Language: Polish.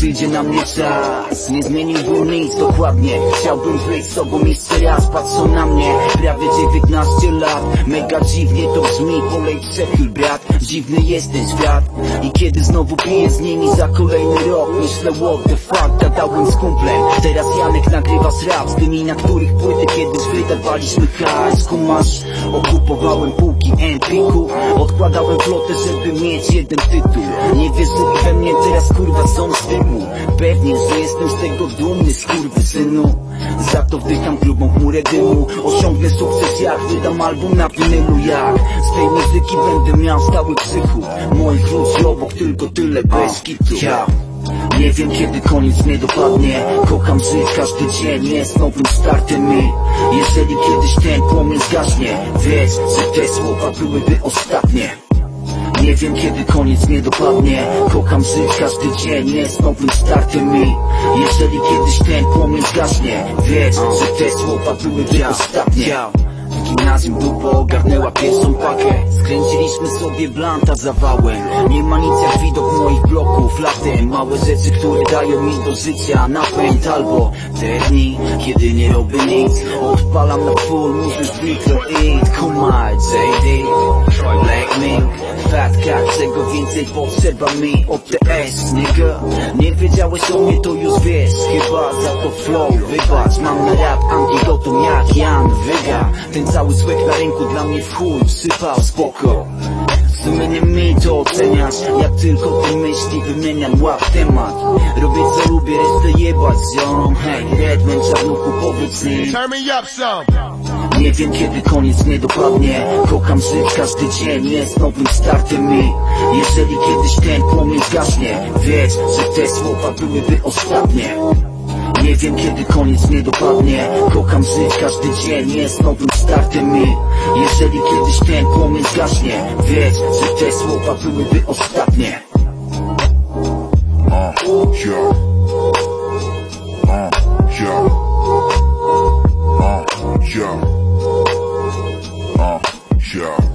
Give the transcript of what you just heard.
przyjdzie na mnie czas. Nie zmieniłbym nic dokładnie, chciałbym być sobą jeszcze raz. Patrzą na mnie, prawie 19 lat. Mega dziwnie to brzmi, polej przechyl brat. Dziwny jest ten świat i kiedy znowu piję z nimi za kolejny rok, myślę what the fuck, gadałem z kumplem. Teraz Janek nagrywa rap z tymi, na których płyty kiedyś wydawaliśmy hajs. Kumasz, okupowałem półki Empiku, odkładałem flotę, żeby mieć jeden tytuł. Nie wierzyli we mnie, teraz kurwa są z tyłu. Pewnie, że jestem z tego dumny, skurwysynu. Za to wdycham grubą chmurę dymu. Osiągnę sukces jak wydam album na winylu. Jak z tej muzyki będę miał stały psychu. Moich ludzi obok tylko tyle bez kitu. Nie wiem kiedy koniec mnie dopadnie. Kocham żyć, każdy dzień jest nowym startem mi. Jeżeli kiedyś ten płomień zgaśnie, wiedz, że te słowa byłyby ostatnie. Nie wiem kiedy koniec mnie dopadnie. Kocham żyć, każdy dzień jest nowym startem mi. Jeżeli kiedyś ten płomień zgaśnie, wiedz, że te słowa byłyby ostatnie. W gimnazjum dupa ogarnęła pierwszą pakę. Skręciliśmy sobie blanta zawałem. Nie ma nic jak widok moich bloków latem. Małe rzeczy, które dają mi do życia napęd. Albo te dni, kiedy nie robię nic. Odpalam na full, musisz zwykle eat. Kumaj, JD, Black Milk, Fatka, czego więcej potrzeba mi. OTS, nigga. Nie wiedziałeś o mnie, to już wiesz. Chyba za to flow, wybacz. Mam na rap antidotum jak Jan Wyga. Ten cały złek na rynku dla mnie w chuj wsypał, spoko. Sumieniem mi to oceniasz. Jak tylko te myśli wymieniam, łap temat. Robię co lubię, resztę jebać ziom. Hej, Redman, czarnuchu, powiedz im. Nie wiem kiedy koniec mnie dopadnie. Kocham żyć, każdy dzień jest nowym startem mi. Jeżeli kiedyś ten płomień zgaśnie, wiedz, że te słowa byłyby ostatnie. Nie wiem kiedy koniec mnie dopadnie. Kocham żyć, każdy dzień jest nowym startem mi. Jeżeli kiedyś ten płomień zgaśnie, wiedz, że te słowa byłyby ostatnie. Yeah.